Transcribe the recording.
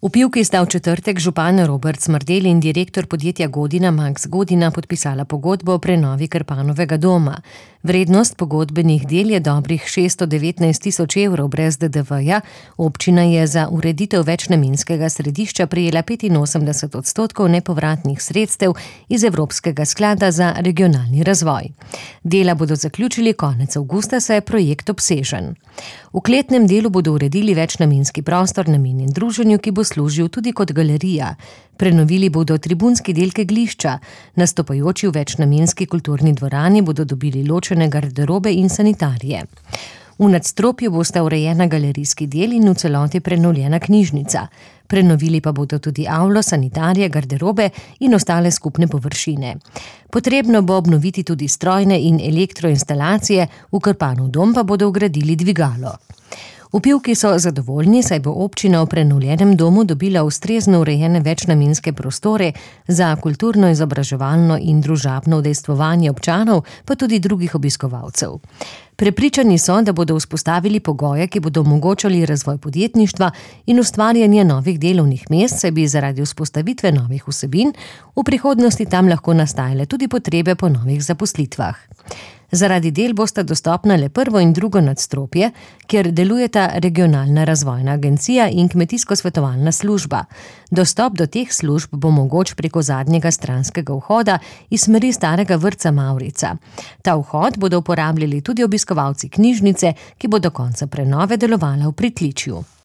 V Pivki sta v četrtek župan Robert Smrdelj in direktor podjetja Godina Max Godina podpisala pogodbo o prenovi Krpanovega doma. Vrednost pogodbenih del je dobrih 619 tisoč evrov brez DDV-ja. Občina je za ureditev večnamenskega središča prejela 85% nepovratnih sredstev iz Evropskega sklada za regionalni razvoj. Dela bodo zaključili konec avgusta, saj je projekt obsežen. V kletnem delu bodo uredili večnamenski prostor namenjen druženju, ki bo služil tudi kot galerija. Prenovili bodo tribunski del kegljišča. Nastopajoči v večnamenski kulturni dvorani bodo dobili ločene garderobe in sanitarije. V nadstropju bosta urejena galerijski del in v celoti prenovljena knjižnica. Prenovili pa bodo tudi avlo, sanitarije, garderobe in ostale skupne površine. Potrebno bo obnoviti tudi strojne in elektroinstalacije, v Krpanov dom pa bodo vgradili dvigalo. V Pivki so zadovoljni, saj bo občina v prenovljenem domu dobila ustrezno urejene večnamenske prostore za kulturno, izobraževalno in družabno udejstvovanje občanov, pa tudi drugih obiskovalcev. Prepričani so, da bodo vzpostavili pogoje, ki bodo omogočali razvoj podjetništva in ustvarjanje novih delovnih mest, saj bi zaradi vzpostavitve novih vsebin v prihodnosti tam lahko nastajale tudi potrebe po novih zaposlitvah. Zaradi del bosta dostopna le prvo in drugo nadstropje, kjer delujeta regionalna razvojna agencija in kmetijsko-svetovalna služba. Dostop do teh služb bo mogoč preko zadnjega stranskega vhoda iz smeri starega vrtca Mavrica. Ta vhod bodo uporabljali tudi obiskovalci knjižnice, ki bo do konca prenove delovala v pritličju.